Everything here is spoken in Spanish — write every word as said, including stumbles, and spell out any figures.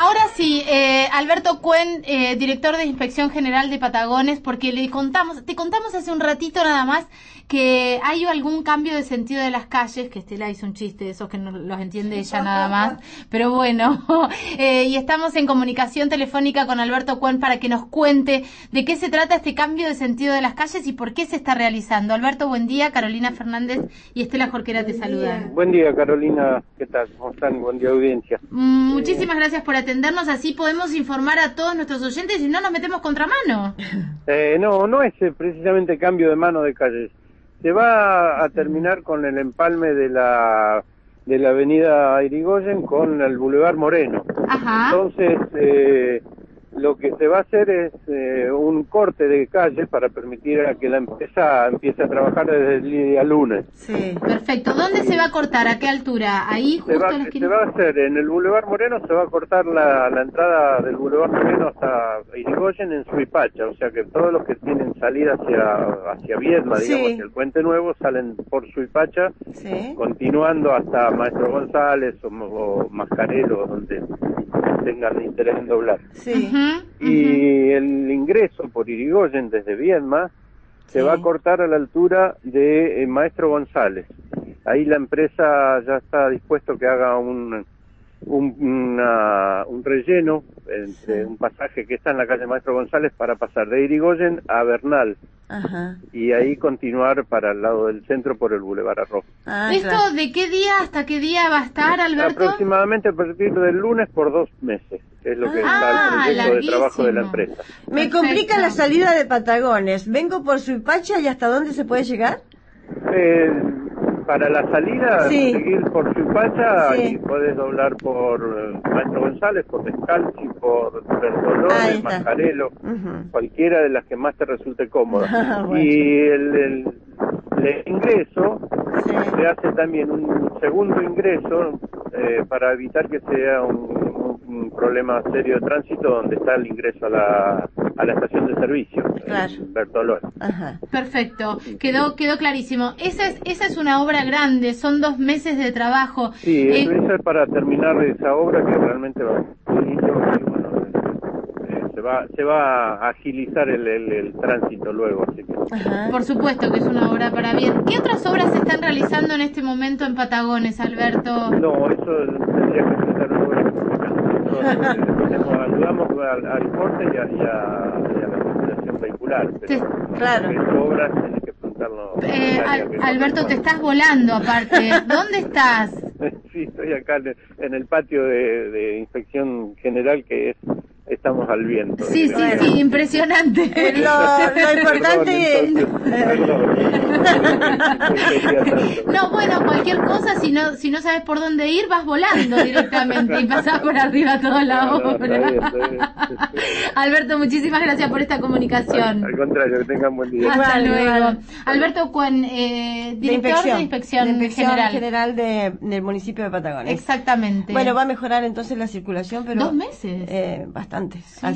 Ahora sí, eh, Alberto Cuen, eh, director de Inspección General de Patagones, porque le contamos, te contamos hace un ratito nada más que hay algún cambio de sentido de las calles, que Estela hizo un chiste de esos que no los entiende ella nada más, pero bueno, eh, y estamos en comunicación telefónica con Alberto Cuen para que nos cuente de qué se trata este cambio de sentido de las calles y por qué se está realizando. Alberto, buen día, Carolina Fernández y Estela Jorquera te saludan. Buen día, Carolina, ¿qué tal? ¿Cómo están? Buen día, audiencia. Mm, muchísimas eh... gracias por atendernos, así podemos informar a todos nuestros oyentes y no nos metemos contramano. Eh, no, no es eh, precisamente cambio de mano de calles. Se va a terminar con el empalme de la de la avenida Irigoyen con el Boulevard Moreno. Ajá. Entonces, eh, lo que se va a hacer es eh, un corte de calle para permitir a que la empresa empiece a trabajar desde el día lunes. Sí, perfecto. ¿Dónde sí. se va a cortar? ¿A qué altura? Ahí justo se va, en la esquina. Se va a hacer en el Boulevard Moreno, se va a cortar la, la entrada del Boulevard Moreno hasta Irigoyen en Suipacha, o sea que todos los que tienen salida hacia hacia Viedma, sí. digamos, hacia el Puente Nuevo, salen por Suipacha, sí. continuando hasta Maestro González o, o Mascarelo, donde tengan interés en doblar. Sí. Uh-huh, y uh-huh. el ingreso por Irigoyen desde Viedma se sí. va a cortar a la altura de eh, Maestro González. Ahí la empresa ya está dispuesto que haga un un, una, un relleno entre sí. un pasaje que está en la calle Maestro González para pasar de Irigoyen a Bernal. Ajá. Y ahí continuar para el lado del centro por el Boulevard Arroz. Ah, ¿Esto claro. de qué día hasta qué día va a estar, Alberto? Aproximadamente a partir del lunes por dos meses. Es lo que ah, está el proyecto larguísimo. de trabajo de la empresa. Me Perfecto. complica la salida de Patagones. ¿Vengo por Suipacha y hasta dónde se puede llegar? Eh, para la salida, sí. seguir por Suipacha sí. y podés doblar por uh, Maestro González, por Descalzi, por Bertolone, Mascarelo, uh-huh. cualquiera de las que más te resulte cómoda. Ah, bueno. Y el, el, el ingreso sí. se hace también un segundo ingreso eh, para evitar que sea un, un problema serio de tránsito donde está el ingreso a la a la estación de servicio, claro. Bertolone. Ajá. Perfecto, quedó quedó clarísimo. Esa es esa es una obra grande, son dos meses de trabajo. Sí, eh... eso es para terminar esa obra que realmente va bonito y bueno, eh, se va se va a agilizar el, el, el tránsito luego, así que. Ajá. Por supuesto que es una obra para bien. ¿Qué otras obras se están realizando en este momento en Patagones, Alberto? No, eso tendría que ser una obra Nosotros ayudamos al, al corte y a, y, a, y a la circulación vehicular, pero sí, claro. las obras tienen que preguntarlo. Eh, al, Alberto, te estás volando aparte. ¿Dónde estás? Sí, estoy acá en el, en el patio de, de Inspección General, que es estamos al viento. Sí, sí, sí, sí, impresionante. Lo, lo importante es... No, bueno, cualquier cosa, si no si no sabes por dónde ir, vas volando directamente y pasás por arriba toda la no, no, obra. Está bien, está bien. Alberto, muchísimas gracias por esta comunicación. Al, al contrario, que tengan buen día. Hasta igual, luego. Igual. Alberto Cuen, eh, director de Inspección, de inspección, de inspección General, general de, del municipio de Patagones. Exactamente. Bueno, va a mejorar entonces la circulación, pero... ¿Dos meses? Eh, bastantes. Sí.